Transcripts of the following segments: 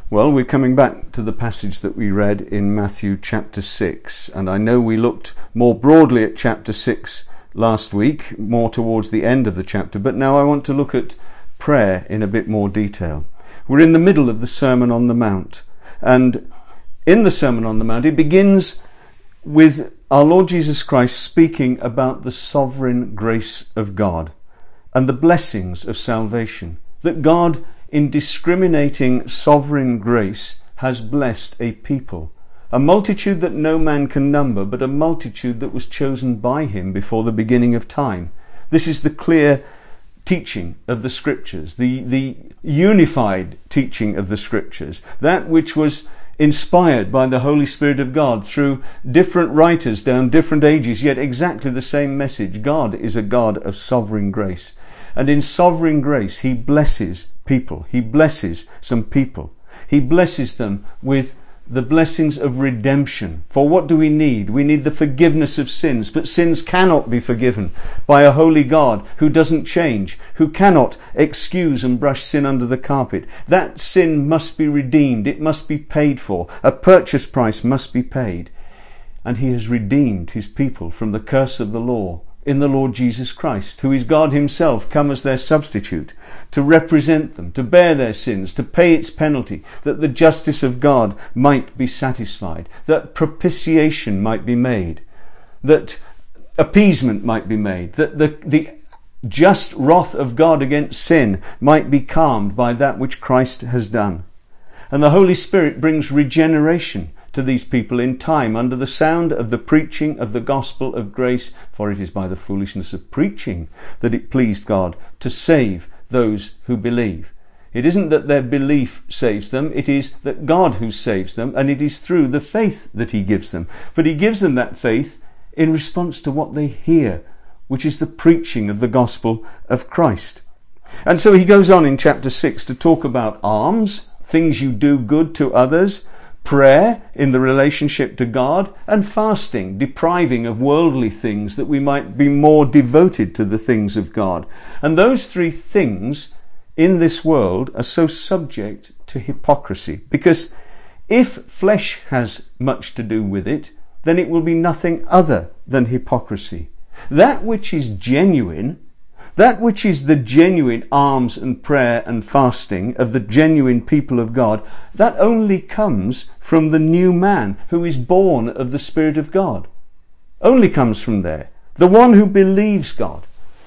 Well, we're coming back to the passage that we read in Matthew chapter 6, and I know we looked more broadly at chapter 6 last week, more towards the end of the chapter, but now I want to look at prayer in a bit more detail. We're in the middle of the Sermon on the Mount, and in the Sermon on the Mount it begins with our Lord Jesus Christ speaking about the sovereign grace of God and the blessings of salvation, that God in discriminating sovereign grace has blessed a people, a multitude that no man can number, but a multitude that was chosen by him before the beginning of time. This is the clear teaching of the Scriptures, the unified teaching of the Scriptures, that which was inspired by the Holy Spirit of God through different writers down different ages, yet exactly the same message. God is a God of sovereign grace. And in sovereign grace, he blesses people. He blesses some people. He blesses them with the blessings of redemption. For what do we need? We need the forgiveness of sins. But sins cannot be forgiven by a holy God who doesn't change, who cannot excuse and brush sin under the carpet. That sin must be redeemed. It must be paid for. A purchase price must be paid. And he has redeemed his people from the curse of the law in the Lord Jesus Christ, who is God himself come as their substitute, to represent them, to bear their sins, to pay its penalty, that the justice of God might be satisfied, that propitiation might be made, that appeasement might be made, that the just wrath of God against sin might be calmed by that which Christ has done. And the Holy Spirit brings regeneration to these people in time under the sound of the preaching of the gospel of grace, for it is by the foolishness of preaching that it pleased God to save those who believe. It isn't that their belief saves them, it is that God who saves them, and it is through the faith that he gives them. But he gives them that faith in response to what they hear, which is the preaching of the gospel of Christ. And so he goes on in chapter 6 to talk about alms, things you do good to others, prayer in the relationship to God, and fasting, depriving of worldly things that we might be more devoted to the things of God. And those three things in this world are so subject to hypocrisy, because if flesh has much to do with it, then it will be nothing other than hypocrisy. That which is genuine, that which is the genuine alms and prayer and fasting of the genuine people of God, that only comes from the new man who is born of the Spirit of God. Only comes from there. The one who believes God.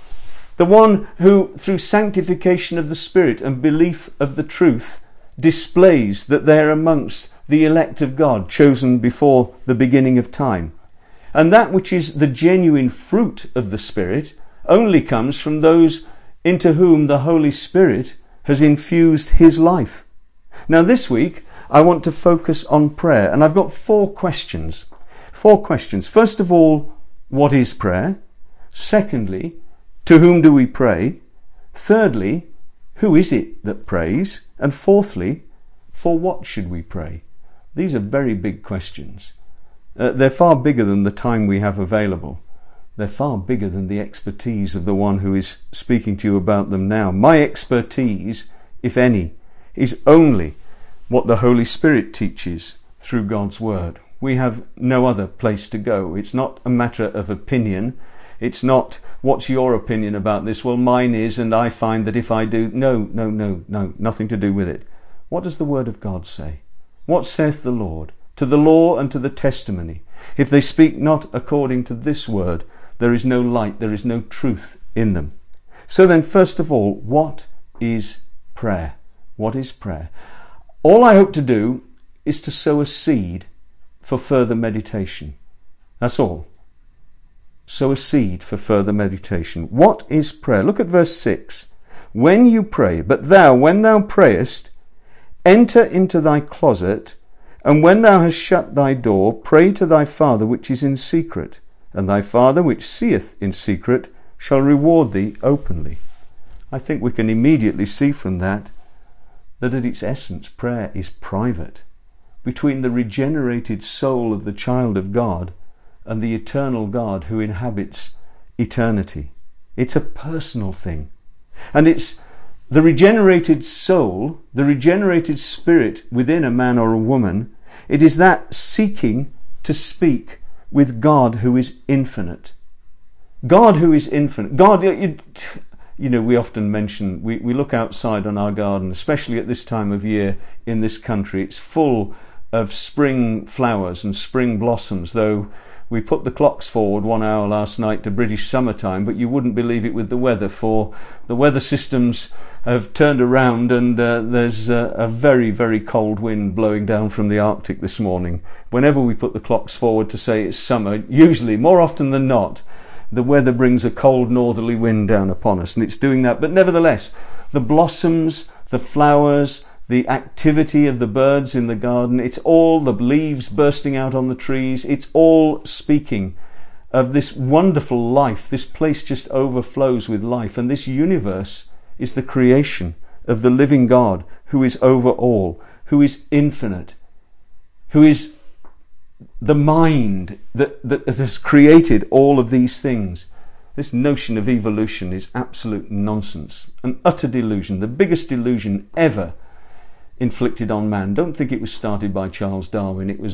The one who, through sanctification of the Spirit and belief of the truth, displays that they are amongst the elect of God, chosen before the beginning of time. And that which is the genuine fruit of the Spirit only comes from those into whom the Holy Spirit has infused his life. Now this week I want to focus on prayer, and I've got four questions. First of all, what is prayer? Secondly, to whom do we pray? Thirdly, who is it that prays? And fourthly, for what should we pray? These are very big questions. They're far bigger than the time we have available. They're far bigger than the expertise of the one who is speaking to you about them now. My expertise, if any, is only what the Holy Spirit teaches through God's Word. We have no other place to go. It's not a matter of opinion. It's not, what's your opinion about this? Well, mine is, and I find that if I do... No, nothing to do with it. What does the Word of God say? What saith the Lord? To the law and to the testimony. If they speak not according to this word, there is no light, there is no truth in them. So then, first of all, what is prayer? What is prayer? All I hope to do is to sow a seed for further meditation. That's all. Sow a seed for further meditation. What is prayer? Look at verse 6. When you pray, but thou, when thou prayest, enter into thy closet, and when thou hast shut thy door, pray to thy Father which is in secret, and thy Father which seeth in secret shall reward thee openly. I think we can immediately see from that at its essence prayer is private, between the regenerated soul of the child of God and the eternal God who inhabits eternity. It's a personal thing. And it's the regenerated soul, the regenerated spirit within a man or a woman, it is that seeking to speak with God who is infinite. God who is infinite. God, you know, we often mention, we look outside on our garden, especially at this time of year in this country. It's full of spring flowers and spring blossoms, though we put the clocks forward 1 hour last night to British summertime, but you wouldn't believe it with the weather, for the weather systems have turned around, and there's a very, very cold wind blowing down from the Arctic this morning. Whenever we put the clocks forward to say it's summer, usually, more often than not, the weather brings a cold northerly wind down upon us, and it's doing that. But nevertheless, the blossoms, the flowers, the activity of the birds in the garden, it's all the leaves bursting out on the trees, it's all speaking of this wonderful life. This place just overflows with life, and this universe is the creation of the living God who is over all, who is infinite, who is the mind that has created all of these things. This notion of evolution is absolute nonsense, an utter delusion, the biggest delusion ever inflicted on man. Don't think it was started by Charles Darwin. It was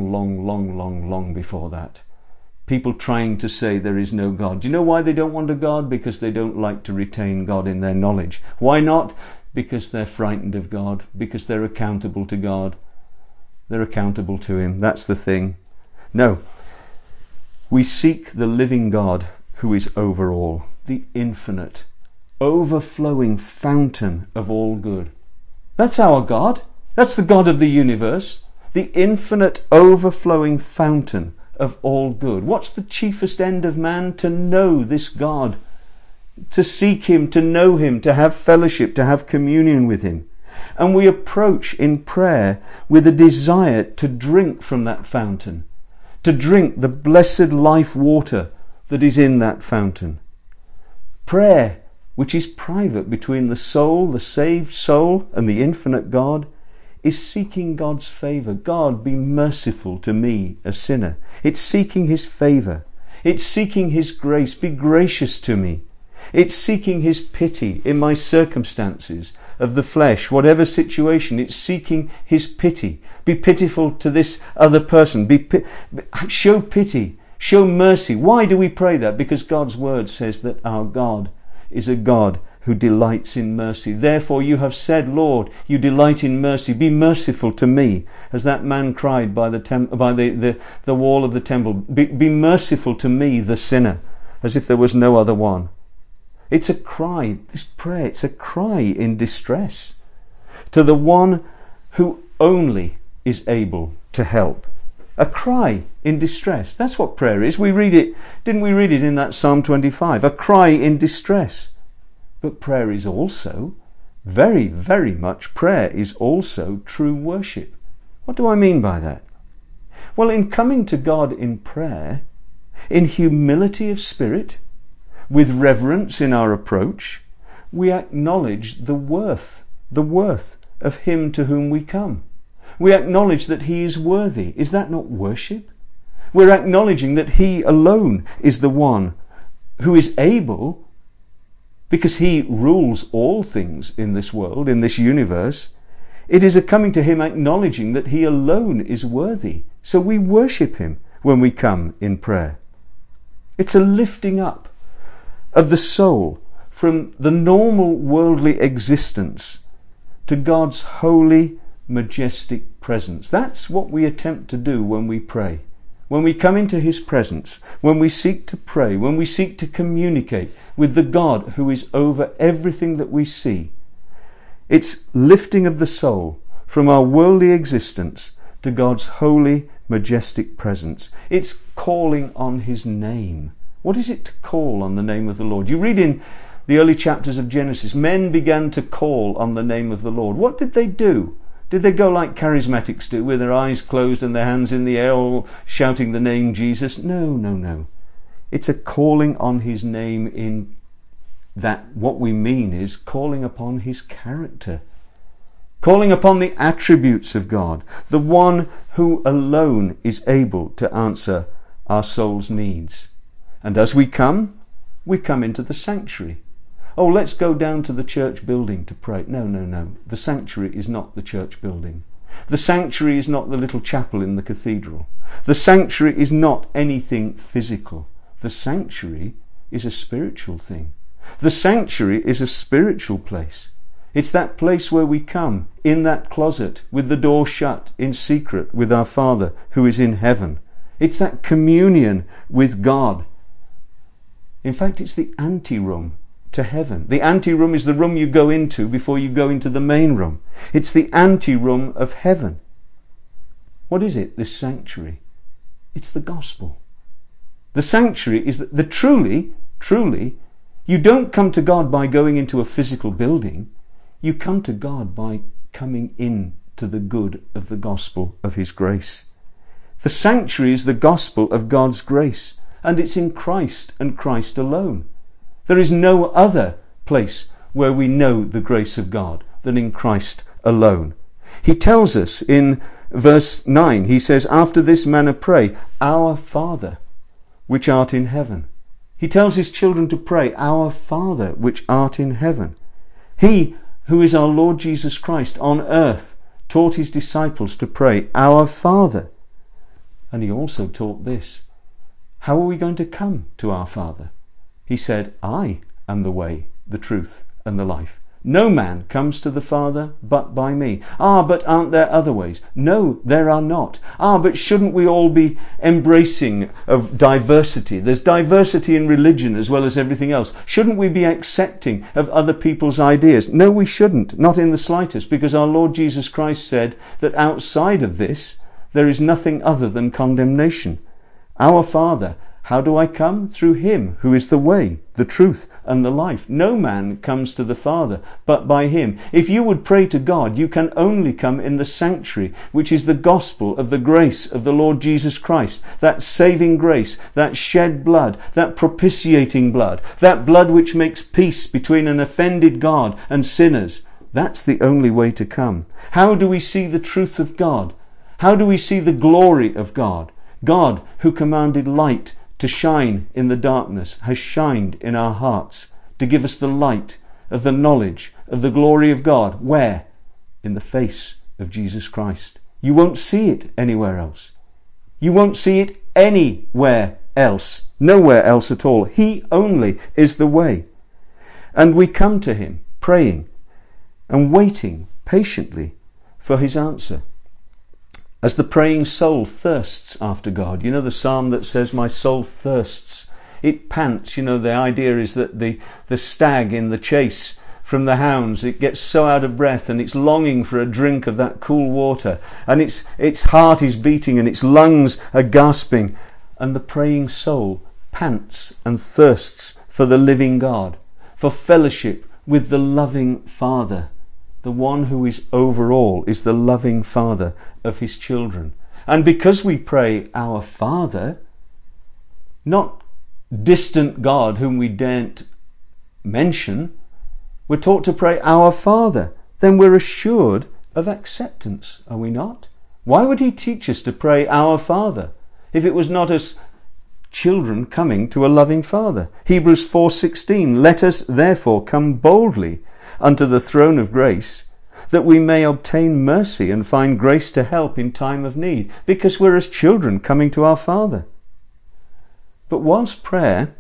long before that. People trying to say there is no God. Do you know why they don't want a God? Because they don't like to retain God in their knowledge. Why not? Because they're frightened of God, because they're accountable to God. They're accountable to him. That's the thing. No. We seek the living God who is over all, the infinite, overflowing fountain of all good. That's our God. That's the God of the universe, the infinite, overflowing fountain of all good. What's the chiefest end of man? To know this God, to seek him, to know him, to have fellowship, to have communion with him. And we approach in prayer with a desire to drink from that fountain, to drink the blessed life water that is in that fountain. Prayer, which is private between the soul, the saved soul, and the infinite God, is seeking God's favour. God, be merciful to me, a sinner. It's seeking his favour. It's seeking his grace. Be gracious to me. It's seeking his pity in my circumstances of the flesh, whatever situation. It's seeking his pity. Be pitiful to this other person. Show pity. Show mercy. Why do we pray that? Because God's word says that our God is a God who delights in mercy. Therefore you have said, Lord, you delight in mercy. Be merciful to me, as that man cried by the wall of the temple. Be merciful to me, the sinner, as if there was no other one. It's a cry, this prayer, it's a cry in distress to the one who only is able to help. A cry in distress. That's what prayer is. We read it, didn't we read it in that Psalm 25? A cry in distress. But prayer is also, very, very much, prayer is also true worship. What do I mean by that? Well, in coming to God in prayer, in humility of spirit, with reverence in our approach, we acknowledge the worth of him to whom we come. We acknowledge that he is worthy. Is that not worship? We're acknowledging that he alone is the one who is able, because he rules all things in this world, in this universe. It is a coming to him acknowledging that he alone is worthy. So we worship him when we come in prayer. It's a lifting up of the soul from the normal worldly existence to God's holy, majestic presence. That's what we attempt to do when we pray. When we come into his presence, when we seek to pray, when we seek to communicate with the God who is over everything that we see, it's lifting of the soul from our worldly existence to God's holy, majestic presence. It's calling on his name. What is it to call on the name of the Lord? You read in the early chapters of Genesis, men began to call on the name of the Lord. What did they do? Did they go like charismatics do, with their eyes closed and their hands in the air, all shouting the name Jesus? No. It's a calling on his name in that what we mean is calling upon his character, calling upon the attributes of God, the one who alone is able to answer our soul's needs. And as we come into the sanctuary. Oh, let's go down to the church building to pray. No, no, no. The sanctuary is not the church building. The sanctuary is not the little chapel in the cathedral. The sanctuary is not anything physical. The sanctuary is a spiritual thing. The sanctuary is a spiritual place. It's that place where we come, in that closet, with the door shut, in secret, with our Father who is in heaven. It's that communion with God. In fact, it's the anteroom to heaven. The anteroom is the room you go into before you go into the main room. It's the anteroom of heaven. What is it, this sanctuary? It's the gospel. The sanctuary is the truly, you don't come to God by going into a physical building. You come to God by coming in to the good of the gospel of his grace. The sanctuary is the gospel of God's grace, and it's in Christ and Christ alone. There is no other place where we know the grace of God than in Christ alone. He tells us in verse 9, he says, after this manner pray, our Father, which art in heaven. He tells his children to pray, our Father, which art in heaven. He, who is our Lord Jesus Christ on earth, taught his disciples to pray, our Father. And he also taught this. How are we going to come to our Father? He said, I am the way, the truth, and the life. No man comes to the Father but by me. Ah, but aren't there other ways? No, there are not. Ah, but shouldn't we all be embracing of diversity? There's diversity in religion as well as everything else. Shouldn't we be accepting of other people's ideas? No, we shouldn't, not in the slightest, because our Lord Jesus Christ said that outside of this, there is nothing other than condemnation. Our Father, how do I come? Through him who is the way, the truth, and the life. No man comes to the Father but by him. If you would pray to God, you can only come in the sanctuary, which is the gospel of the grace of the Lord Jesus Christ. That saving grace, that shed blood, that propitiating blood, that blood which makes peace between an offended God and sinners. That's the only way to come. How do we see the truth of God? How do we see the glory of God? God, who commanded light to shine in the darkness, has shined in our hearts to give us the light of the knowledge of the glory of God. Where? In the face of Jesus Christ. You won't see it anywhere else. You won't see it anywhere else. Nowhere else at all. He only is the way. And we come to him praying and waiting patiently for his answer. As the praying soul thirsts after God. You know the psalm that says, my soul thirsts. It pants. You know, the idea is that the stag in the chase from the hounds, it gets so out of breath and it's longing for a drink of that cool water. And its heart is beating and its lungs are gasping. And the praying soul pants and thirsts for the living God, for fellowship with the loving Father. The one who is over all is the loving Father of his children. And because we pray, our Father, not distant God whom we daren't mention, we're taught to pray, our Father. Then we're assured of acceptance, are we not? Why would he teach us to pray, our Father, if it was not as children coming to a loving Father? Hebrews 4:16, let us therefore come boldly unto the throne of grace, that we may obtain mercy and find grace to help in time of need, because we're as children coming to our Father. But whilst prayer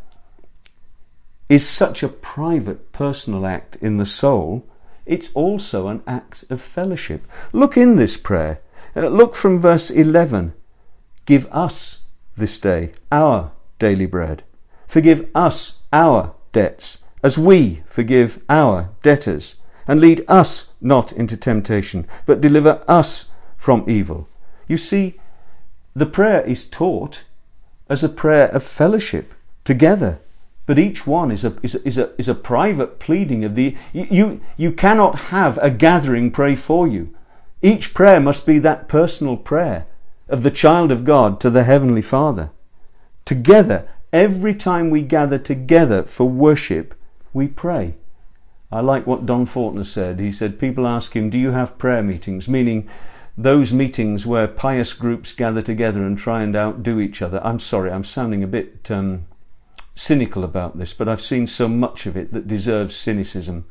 is such a private, personal act in the soul, it's also an act of fellowship. Look in this prayer. Look from verse 11. Give us this day our daily bread. Forgive us our debts, as we forgive our debtors. And lead us not into temptation, but deliver us from evil. You see, the prayer is taught as a prayer of fellowship together. But each one is a private pleading of the... You cannot have a gathering pray for you. Each prayer must be that personal prayer of the child of God to the Heavenly Father. Together, every time we gather together for worship, we pray. I like what Don Faulkner said. He said, people ask him, do you have prayer meetings? Meaning those meetings where pious groups gather together and try and outdo each other. I'm sorry, I'm sounding a bit cynical about this, but I've seen so much of it that deserves cynicism,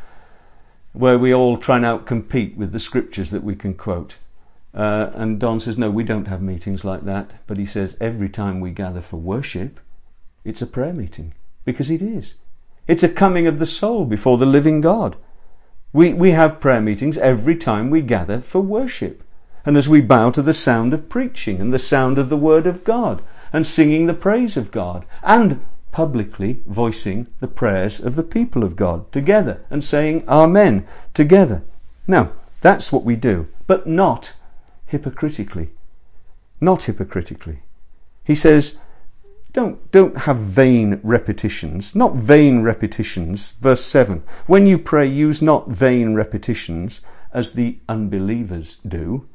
where we all try and outcompete with the scriptures that we can quote. And Don says, no, we don't have meetings like that. But he says, every time we gather for worship, it's a prayer meeting, because it is. It's a coming of the soul before the living God. We have prayer meetings every time we gather for worship. And as we bow to the sound of preaching and the sound of the word of God and singing the praise of God and publicly voicing the prayers of the people of God together and saying Amen together. Now, that's what we do, but not hypocritically. Not hypocritically. He says, don't have vain repetitions, not vain repetitions. Verse 7, when you pray, use not vain repetitions as the unbelievers do,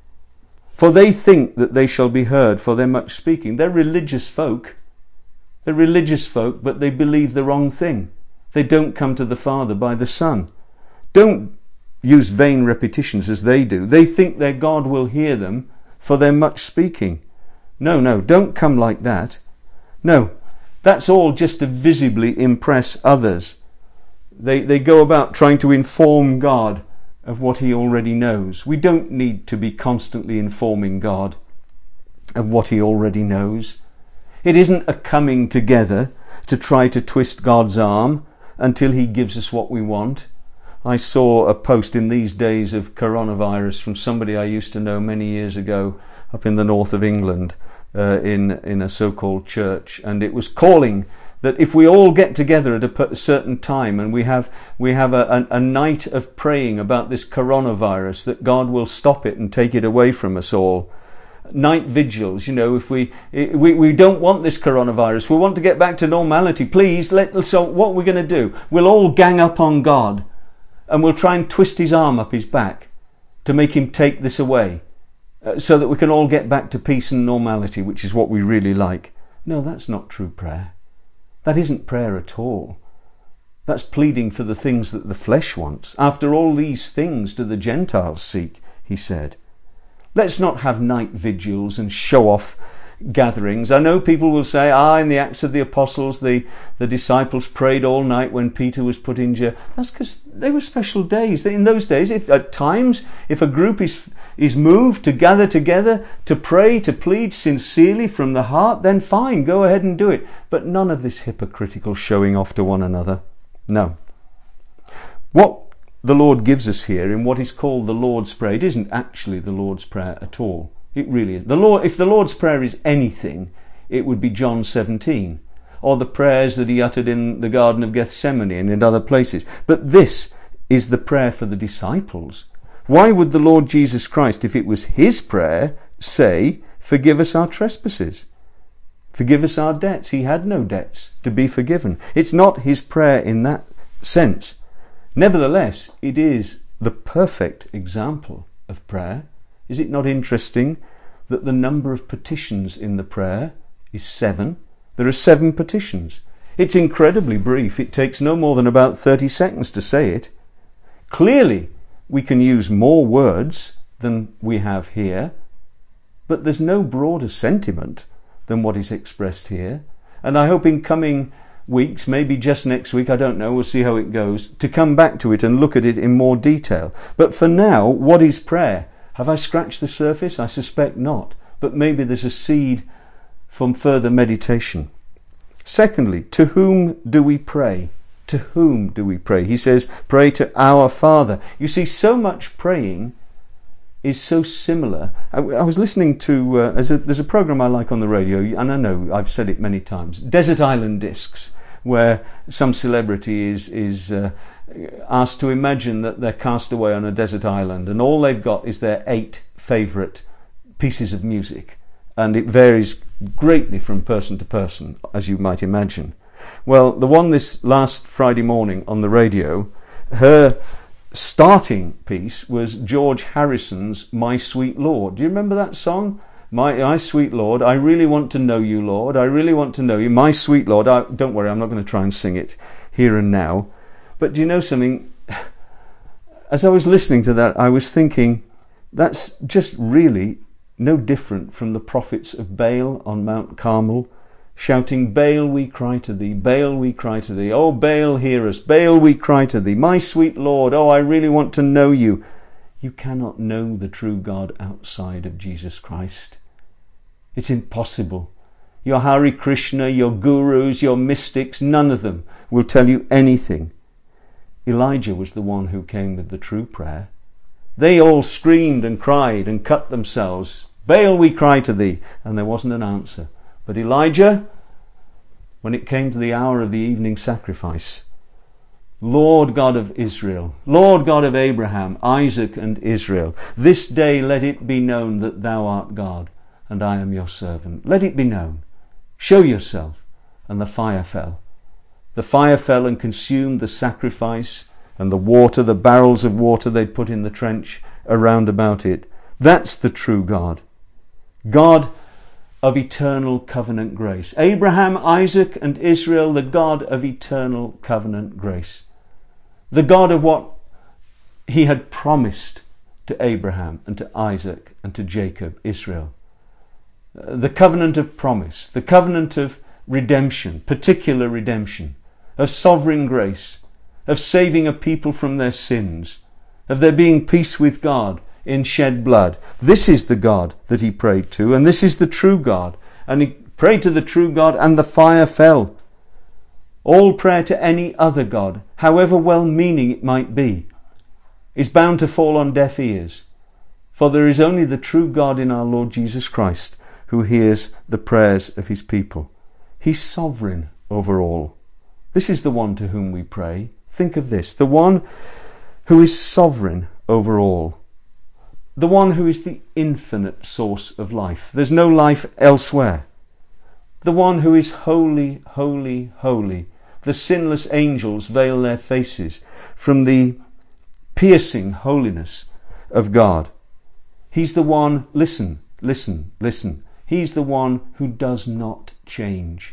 for they think that they shall be heard for their much speaking. They're religious folk. They're religious folk, but they believe the wrong thing. They don't come to the Father by the Son. Don't use vain repetitions as they do. They think their God will hear them for their much speaking. No, don't come like that. No, that's all just to visibly impress others. They go about trying to inform God of what he already knows. We don't need to be constantly informing God of what he already knows. It isn't a coming together to try to twist God's arm until he gives us what we want. I saw a post in these days of coronavirus from somebody I used to know many years ago up in the north of England, in a so-called church, and it was calling that if we all get together at a certain time and we have a night of praying about this coronavirus, that God will stop it and take it away from us all. Night vigils, if we don't want this coronavirus, we want to get back to normality, please, so what we're going to do, we'll all gang up on God and we'll try and twist his arm up his back to make him take this away, so that we can all get back to peace and normality, which is what we really like. No, that's not true prayer. That isn't prayer at all. That's pleading for the things that the flesh wants. After all these things do the Gentiles seek, he said. Let's not have night vigils and show-off gatherings. I know people will say, in the Acts of the Apostles, the disciples prayed all night when Peter was put in jail. That's because they were special days. In those days, if a group is moved to gather together, to pray, to plead sincerely from the heart, then fine, go ahead and do it. But none of this hypocritical showing off to one another. No. What the Lord gives us here in what is called the Lord's Prayer, it isn't actually the Lord's Prayer at all. It really is. If the Lord's Prayer is anything, it would be John 17, or the prayers that he uttered in the Garden of Gethsemane and in other places. But this is the prayer for the disciples. Why would the Lord Jesus Christ, if it was his prayer, say, forgive us our trespasses? Forgive us our debts. He had no debts to be forgiven. It's not his prayer in that sense. Nevertheless, it is the perfect example of prayer. Is it not interesting that the number of petitions in the prayer is 7? There are 7 petitions. It's incredibly brief. It takes no more than about 30 seconds to say it. Clearly, we can use more words than we have here, but there's no broader sentiment than what is expressed here. And I hope in coming weeks, maybe just next week, I don't know, we'll see how it goes, to come back to it and look at it in more detail. But for now, what is prayer? Have I scratched the surface? I suspect not. But maybe there's a seed from further meditation. Secondly, to whom do we pray? To whom do we pray? He says, pray to our Father. You see, so much praying is so similar. I was listening to, there's a program I like on the radio, and I know I've said it many times, Desert Island Discs, where some celebrity is asked to imagine that they're cast away on a desert island and all they've got is their 8 favourite pieces of music, and it varies greatly from person to person, as you might imagine. Well, the one this last Friday morning on the radio, her starting piece was George Harrison's My Sweet Lord. Do you remember that song? My sweet Lord, I really want to know you, Lord. I really want to know you. My sweet Lord. Don't worry, I'm not going to try and sing it here and now. But do you know something? As I was listening to that, I was thinking, that's just really no different from the prophets of Baal on Mount Carmel shouting, Baal, we cry to thee, Baal, we cry to thee. Oh, Baal, hear us. Baal, we cry to thee. My sweet Lord, oh, I really want to know you. You cannot know the true God outside of Jesus Christ. It's impossible. Your Hare Krishna, your gurus, your mystics, none of them will tell you anything. Elijah was the one who came with the true prayer. They all screamed and cried and cut themselves. Baal, we cry to thee. And there wasn't an answer. But Elijah, when it came to the hour of the evening sacrifice, Lord God of Israel, Lord God of Abraham, Isaac and Israel, this day let it be known that thou art God, and I am your servant. Let it be known. Show yourself. And the fire fell. The fire fell and consumed the sacrifice and the water, the barrels of water they'd put in the trench around about it. That's the true God. God of eternal covenant grace. Abraham, Isaac and Israel, the God of eternal covenant grace. The God of what he had promised to Abraham and to Isaac and to Jacob, Israel. The covenant of promise, the covenant of redemption, particular redemption, of sovereign grace, of saving a people from their sins, of there being peace with God in shed blood. This is the God that he prayed to, and this is the true God. And he prayed to the true God, and the fire fell. All prayer to any other God, however well-meaning it might be, is bound to fall on deaf ears. For there is only the true God in our Lord Jesus Christ who hears the prayers of his people. He's sovereign over all. This is the one to whom we pray. Think of this, the one who is sovereign over all. The one who is the infinite source of life. There's no life elsewhere. The one who is holy, holy, holy. The sinless angels veil their faces from the piercing holiness of God. He's the one, listen, listen, listen. He's the one who does not change.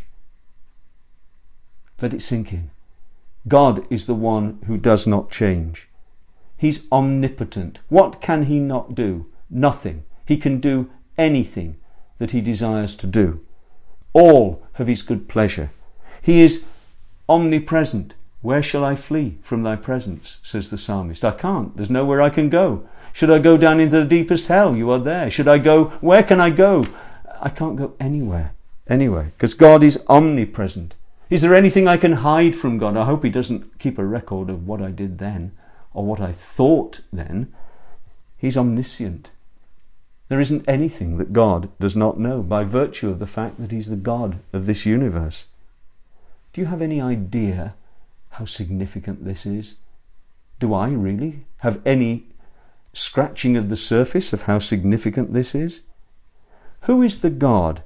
Let it sink in. God is the one who does not change. He's omnipotent. What can he not do? Nothing. He can do anything that he desires to do. All of his good pleasure. He is omnipresent. Where shall I flee from thy presence, says the psalmist. I can't. There's nowhere I can go. Should I go down into the deepest hell? You are there. Should I go? Where can I go? I can't go anywhere. Anywhere. Because God is omnipresent. Is there anything I can hide from God? I hope he doesn't keep a record of what I did then or what I thought then. He's omniscient. There isn't anything that God does not know by virtue of the fact that he's the God of this universe. Do you have any idea how significant this is? Do I really have any scratching of the surface of how significant this is? Who is the God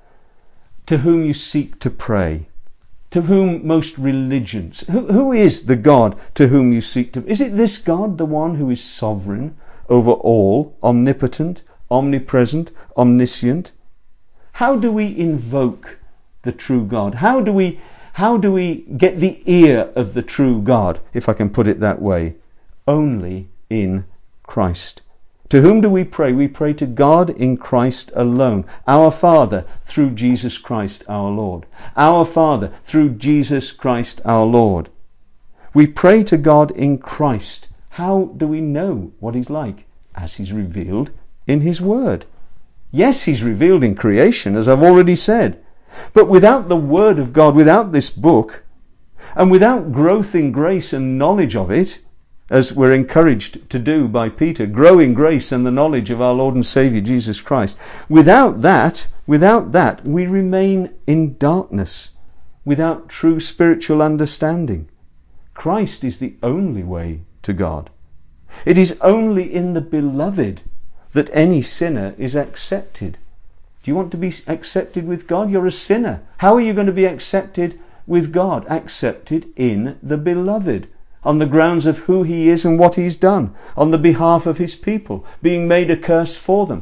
to whom you seek to pray? To whom most religions? Who is the God to whom you seek to? Is it this God, the one who is sovereign over all, omnipotent, omnipresent, omniscient? How do we invoke the true God? How do we get the ear of the true God, if I can put it that way? Only in Christ. To whom do we pray? We pray to God in Christ alone. Our Father, through Jesus Christ our Lord. Our Father, through Jesus Christ our Lord. We pray to God in Christ. How do we know what he's like? As he's revealed in his word. Yes, he's revealed in creation, as I've already said. But without the word of God, without this book, and without growth in grace and knowledge of it, as we're encouraged to do by Peter, grow in grace and the knowledge of our Lord and Saviour Jesus Christ. Without that, we remain in darkness, without true spiritual understanding. Christ is the only way to God. It is only in the beloved that any sinner is accepted. Do you want to be accepted with God? You're a sinner. How are you going to be accepted with God? Accepted in the beloved, on the grounds of who he is and what he's done, on the behalf of his people, being made a curse for them,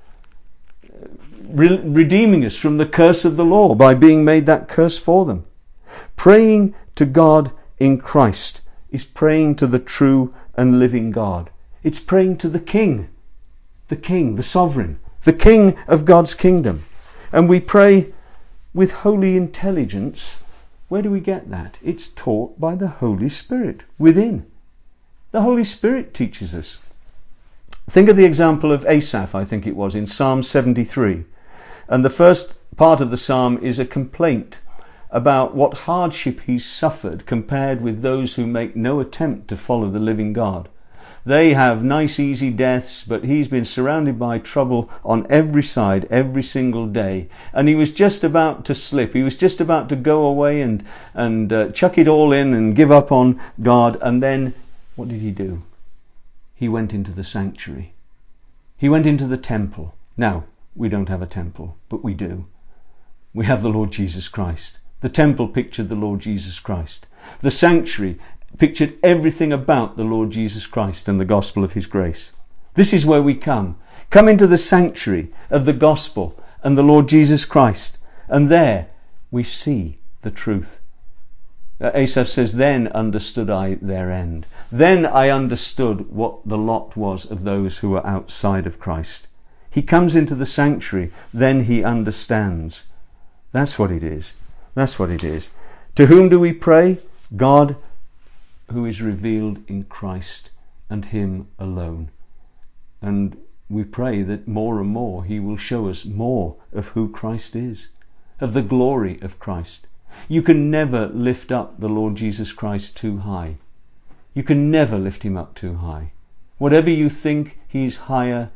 redeeming us from the curse of the law by being made that curse for them. Praying to God in Christ is praying to the true and living God. It's praying to the King, the sovereign, the King of God's kingdom. And we pray with holy intelligence. Where do we get that? It's taught by the Holy Spirit within. The Holy Spirit teaches us. Think of the example of Asaph, I think it was, in Psalm 73. And the first part of the psalm is a complaint about what hardship he's suffered compared with those who make no attempt to follow the living God. They have nice, easy deaths, but he's been surrounded by trouble on every side, every single day. And he was just about to slip. He was just about to go away and chuck it all in and give up on God. And then, what did he do? He went into the sanctuary. He went into the temple. Now, we don't have a temple, but we do. We have the Lord Jesus Christ. The temple pictured the Lord Jesus Christ. The sanctuary pictured everything about the Lord Jesus Christ and the gospel of his grace. This is where we come. Come into the sanctuary of the gospel and the Lord Jesus Christ. And there we see the truth. Asaph says, then understood I their end. Then I understood what the lot was of those who were outside of Christ. He comes into the sanctuary, then he understands. That's what it is. That's what it is. To whom do we pray? God, who is revealed in Christ and him alone. And we pray that more and more he will show us more of who Christ is, of the glory of Christ. You can never lift up the Lord Jesus Christ too high. You can never lift him up too high. Whatever you think, he's higher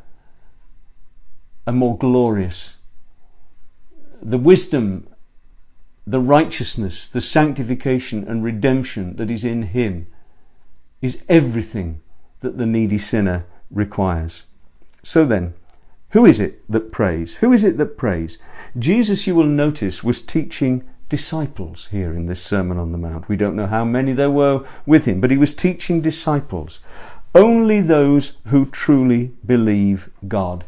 and more glorious. The wisdom, the righteousness, the sanctification and redemption that is in him is everything that the needy sinner requires. So then, who is it that prays? Who is it that prays? Jesus, you will notice, was teaching disciples here in this Sermon on the Mount. We don't know how many there were with him, but he was teaching disciples. Only those who truly believe God.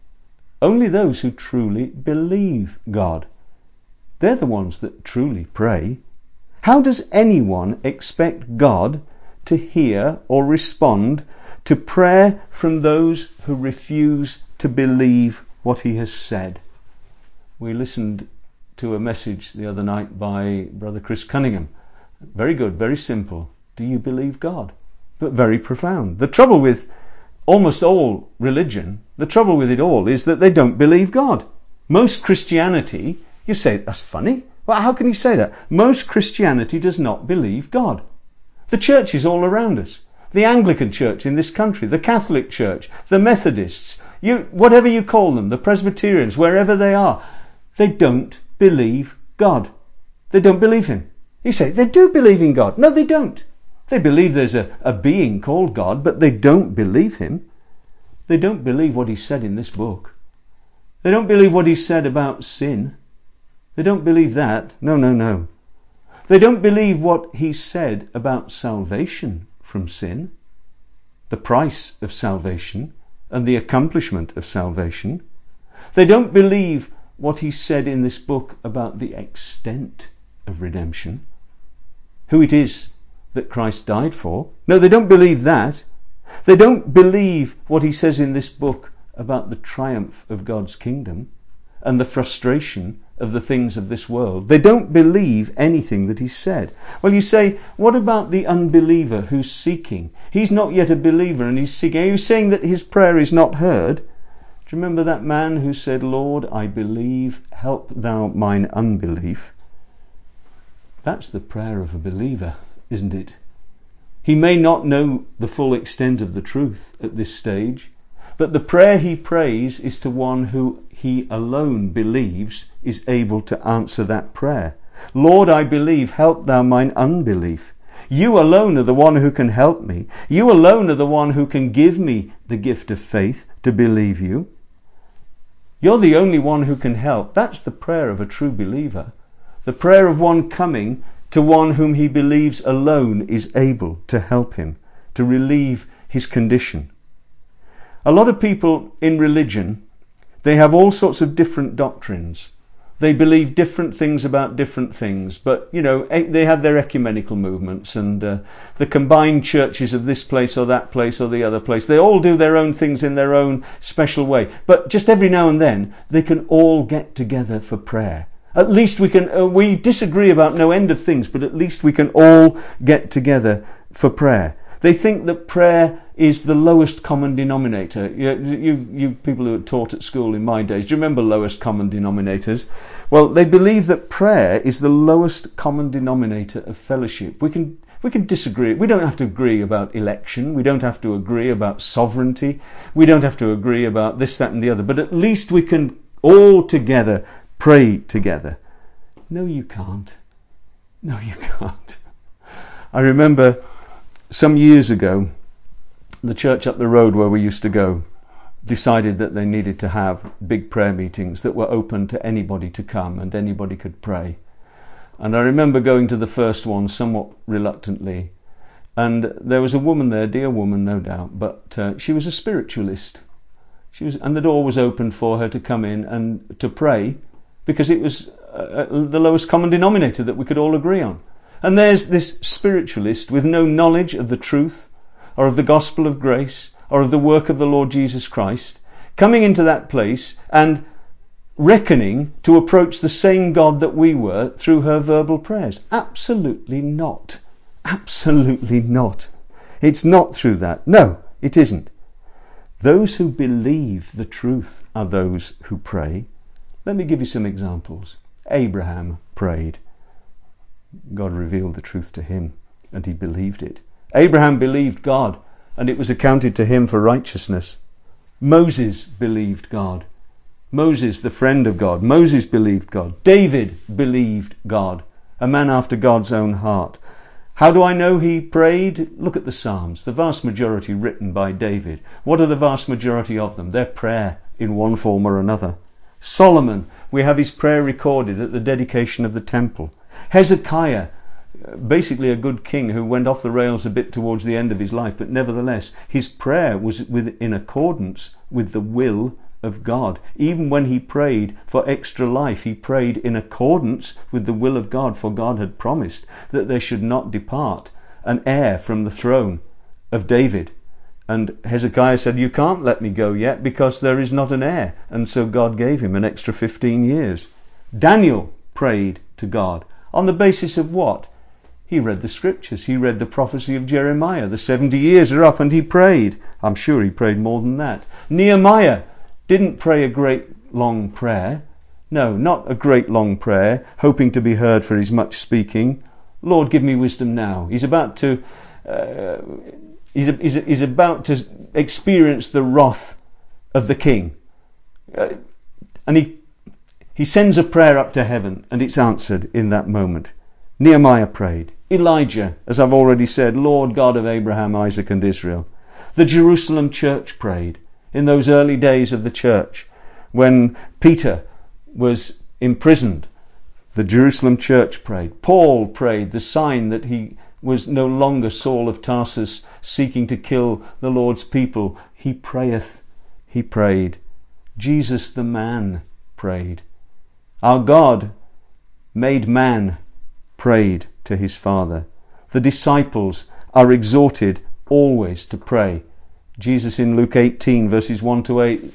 Only those who truly believe God. They're the ones that truly pray. How does anyone expect God to hear or respond to prayer from those who refuse to believe what he has said? We listened to a message the other night by Brother Chris Cunningham. Very good, very simple. Do you believe God? But very profound. The trouble with almost all religion, the trouble with it all is that they don't believe God. Most Christianity, you say, that's funny. Well, how can you say that? Most Christianity does not believe God. The churches all around us, the Anglican Church in this country, the Catholic Church, the Methodists, whatever you call them, the Presbyterians, wherever they are, they don't believe God. They don't believe him. You say, they do believe in God. No, they don't. They believe there's a being called God, but they don't believe him. They don't believe what he said in this book. They don't believe what he said about sin. They don't believe that. No. They don't believe what he said about salvation from sin, the price of salvation and the accomplishment of salvation. They don't believe what he said in this book about the extent of redemption, who it is that Christ died for. No, they don't believe that. They don't believe what he says in this book about the triumph of God's kingdom and the frustration of the things of this world. They don't believe anything that he said. Well, you say, what about the unbeliever who's seeking? He's not yet a believer and he's seeking. Are you saying that his prayer is not heard? Do you remember that man who said, Lord, I believe, help thou mine unbelief? That's the prayer of a believer, isn't it? He may not know the full extent of the truth at this stage, but the prayer he prays is to one who he alone believes is able to answer that prayer. Lord, I believe, help thou mine unbelief. You alone are the one who can help me. You alone are the one who can give me the gift of faith to believe you. You're the only one who can help. That's the prayer of a true believer. The prayer of one coming to one whom he believes alone is able to help him, to relieve his condition. A lot of people in religion, they have all sorts of different doctrines. They believe different things about different things, but, they have their ecumenical movements and the combined churches of this place or that place or the other place. They all do their own things in their own special way. But just every now and then, they can all get together for prayer. At least we can, we disagree about no end of things, but at least we can all get together for prayer. They think that prayer is the lowest common denominator. You people who were taught at school in my days, do you remember lowest common denominators? Well, they believe that prayer is the lowest common denominator of fellowship. We can disagree. We don't have to agree about election. We don't have to agree about sovereignty. We don't have to agree about this, that and the other. But at least we can all together pray together. No, you can't. No, you can't. I remember some years ago, the church up the road where we used to go decided that they needed to have big prayer meetings that were open to anybody to come and anybody could pray. And I remember going to the first one somewhat reluctantly. And there was a woman there, dear woman, no doubt, but she was a spiritualist. And the door was open for her to come in and to pray because it was the lowest common denominator that we could all agree on. And there's this spiritualist with no knowledge of the truth or of the gospel of grace or of the work of the Lord Jesus Christ coming into that place and reckoning to approach the same God that we were through her verbal prayers. Absolutely not. Absolutely not. It's not through that. No, it isn't. Those who believe the truth are those who pray. Let me give you some examples. Abraham prayed. God revealed the truth to him and he believed it. Abraham believed God and it was accounted to him for righteousness. Moses believed God. Moses, the friend of God. Moses believed God. David believed God. A man after God's own heart. How do I know he prayed? Look at the Psalms. The vast majority written by David. What are the vast majority of them? They're prayer in one form or another. Solomon, we have his prayer recorded at the dedication of the temple. Hezekiah, basically a good king who went off the rails a bit towards the end of his life, but nevertheless, his prayer was in accordance with the will of God. Even when he prayed for extra life, he prayed in accordance with the will of God, for God had promised that there should not depart an heir from the throne of David. And Hezekiah said, you can't let me go yet because there is not an heir. And so God gave him an extra 15 years. Daniel prayed to God. On the basis of what? He read the scriptures. He read the prophecy of Jeremiah. The 70 years are up and he prayed. I'm sure he prayed more than that. Nehemiah didn't pray a great long prayer. No, not a great long prayer, hoping to be heard for his much speaking. Lord, give me wisdom now. He's about to he's about to experience the wrath of the king. And he sends a prayer up to heaven and it's answered in that moment. Nehemiah prayed. Elijah, as I've already said, Lord God of Abraham, Isaac and Israel. The Jerusalem church prayed. In those early days of the church, when Peter was imprisoned, the Jerusalem church prayed. Paul prayed, the sign that he was no longer Saul of Tarsus, seeking to kill the Lord's people. He prayeth. He prayed. Jesus the man prayed. Our God, made man, prayed to his Father. The disciples are exhorted always to pray. Jesus in Luke 18 verses 1 to 8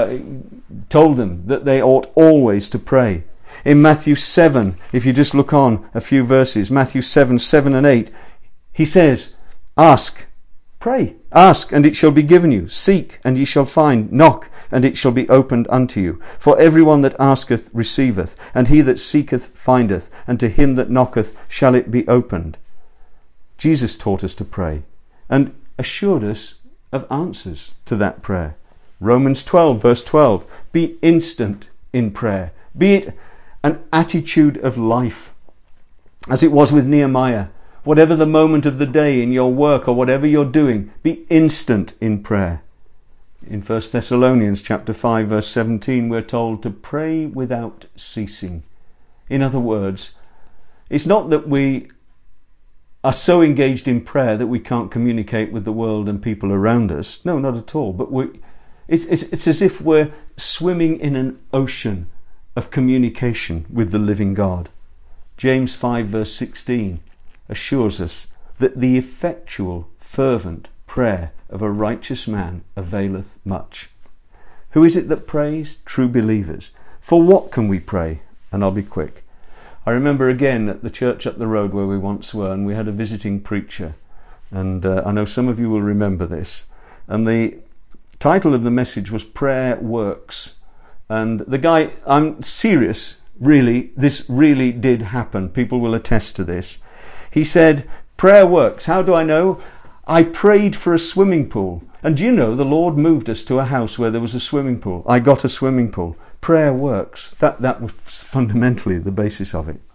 told them that they ought always to pray. In Matthew 7, if you just look on a few verses, Matthew 7, 7 and 8, he says, ask, pray, ask and it shall be given you, seek and ye shall find, knock and it shall be opened unto you. For everyone that asketh receiveth, and he that seeketh findeth, and to him that knocketh shall it be opened. Jesus taught us to pray and assured us of answers to that prayer. Romans 12 verse 12, be instant in prayer. Be it an attitude of life, as it was with Nehemiah. Whatever the moment of the day in your work or whatever you're doing, be instant in prayer. In 1 Thessalonians chapter 5 verse 17, we're told to pray without ceasing. In other words, it's not that we are so engaged in prayer that we can't communicate with the world and people around us. No, not at all. But it's as if we're swimming in an ocean of communication with the living God. James 5 verse 16 assures us that the effectual, fervent prayer of a righteous man availeth much. Who is it that prays? True believers. For what can we pray and I'll be quick. I remember again at the church up the road where we once were, and we had a visiting preacher, and I know some of you will remember this, and the title of the message was Prayer Works. And the guy, I'm serious, really, this really did happen. People will attest to this. He said, prayer works. How do I know? I prayed for a swimming pool. And do you know, the Lord moved us to a house where there was a swimming pool. I got a swimming pool. Prayer works. That was fundamentally the basis of it.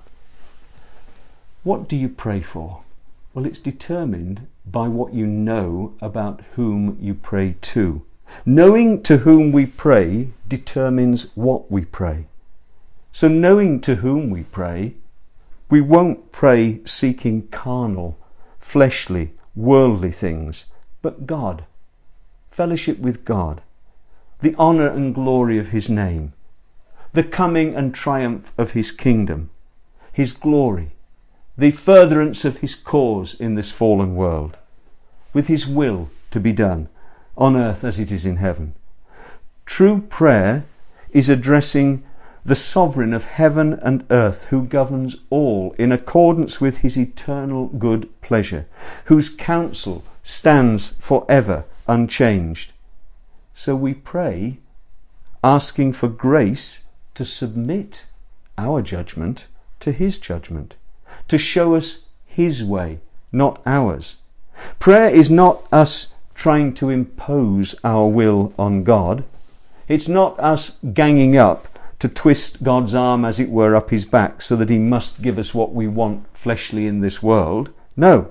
What do you pray for? Well, it's determined by what you know about whom you pray to. Knowing to whom we pray determines what we pray. So knowing to whom we pray, we won't pray seeking carnal, fleshly, worldly things, but God, fellowship with God, the honour and glory of his name, the coming and triumph of his kingdom, his glory, the furtherance of his cause in this fallen world, with his will to be done on earth as it is in heaven. True prayer is addressing the sovereign of heaven and earth, who governs all in accordance with his eternal good pleasure, whose counsel stands forever unchanged. So we pray asking for grace to submit our judgment to his judgment, to show us his way, not ours. Prayer is not us trying to impose our will on God. It's not us ganging up to twist God's arm, as it were, up his back so that he must give us what we want fleshly in this world. No.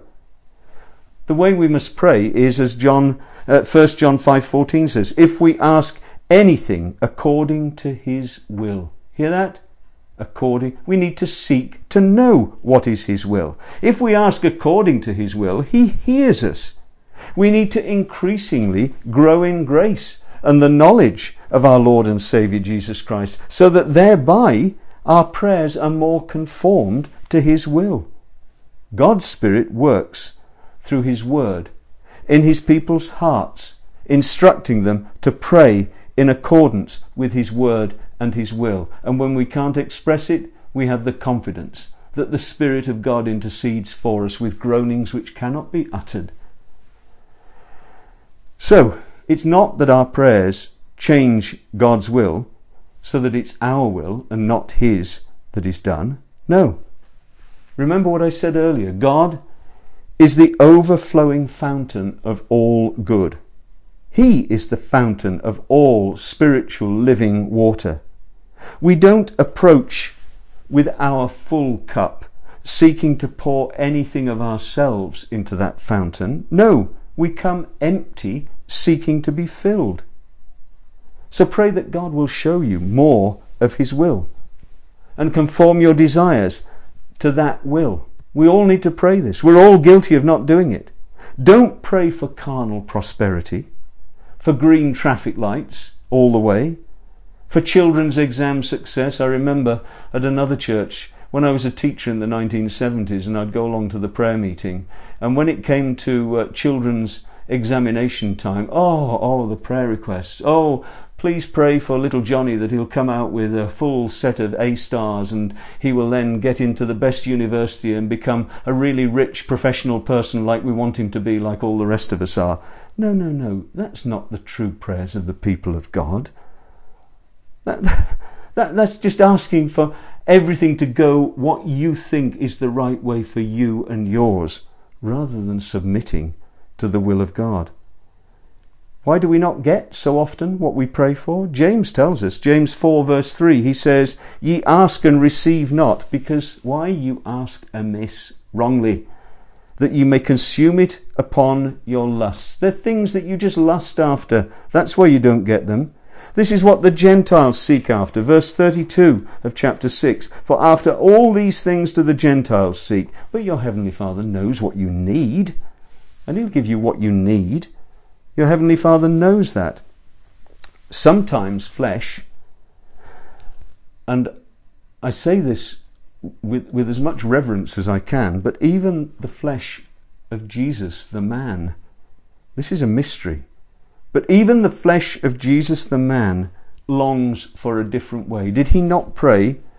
The way we must pray is as 1 John 5:14 says, if we ask anything according to his will. Hear that? We need to seek to know what is his will. If we ask according to his will, he hears us. We need to increasingly grow in grace and the knowledge of our Lord and Saviour Jesus Christ, so that thereby our prayers are more conformed to his will. God's Spirit works through his word in his people's hearts, instructing them to pray in accordance with his word and his will. And when we can't express it, we have the confidence that the Spirit of God intercedes for us with groanings which cannot be uttered. So, it's not that our prayers change God's will so that it's our will and not his that is done. No. Remember what I said earlier. God is the overflowing fountain of all good. He is the fountain of all spiritual living water. We don't approach with our full cup, seeking to pour anything of ourselves into that fountain. No, we come empty, seeking to be filled. So pray that God will show you more of his will and conform your desires to that will. We all need to pray this. We're all guilty of not doing it. Don't pray for carnal prosperity, for green traffic lights all the way, for children's exam success. I remember at another church when I was a teacher in the 1970s, and I'd go along to the prayer meeting, and when it came to children's examination time, the prayer requests. Please pray for little Johnny that he'll come out with a full set of A stars and he will then get into the best university and become a really rich professional person like we want him to be, like all the rest of us are. No. That's not the true prayers of the people of God. That's just asking for everything to go what you think is the right way for you and yours, rather than submitting to the will of God. Why do we not get so often what we pray for? James tells us, James 4 verse 3, he says, ye ask and receive not, because why? You ask amiss, wrongly, that you may consume it upon your lusts. They're things that you just lust after. That's why you don't get them. This is what the Gentiles seek after. Verse 32 of chapter 6. For after all these things do the Gentiles seek. But your Heavenly Father knows what you need, and he'll give you what you need. Your Heavenly Father knows that. Sometimes flesh, and I say this with as much reverence as I can, but even the flesh of Jesus, the man, this is a mystery, but even the flesh of Jesus, the man, longs for a different way. Did he not pray,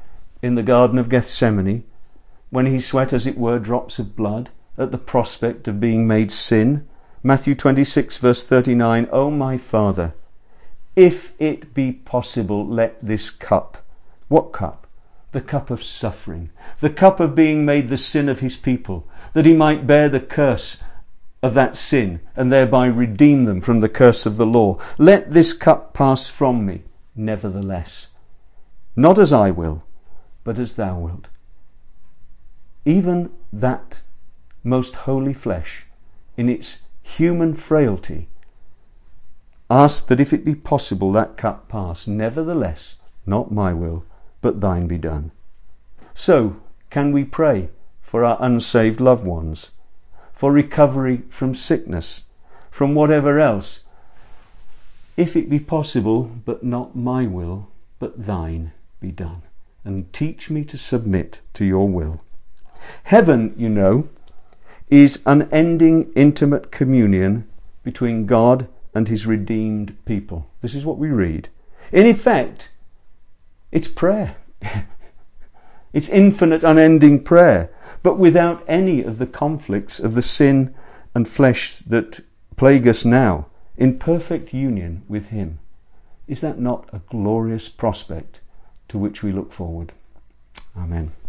in the Garden of Gethsemane, when he sweat, as it were, drops of blood at the prospect of being made sin. Matthew 26 verse 39, "O my Father, if it be possible, let this cup," what cup? The cup of suffering, the cup of being made the sin of his people, that he might bear the curse of that sin and thereby redeem them from the curse of the law. "Let this cup pass from me, nevertheless. Not as I will, but as thou wilt." Even that most holy flesh, in its human frailty, asked that if it be possible that cup pass. "Nevertheless, not my will, but thine be done." So, can we pray for our unsaved loved ones, for recovery from sickness, from whatever else? "If it be possible, but not my will, but thine be done. And teach me to submit to your will." Heaven, you know, is unending intimate communion between God and his redeemed people. This is what we read. In effect, it's prayer. It's infinite, unending prayer, but without any of the conflicts of the sin and flesh that plague us now, in perfect union with him. Is that not a glorious prospect to which we look forward? Amen.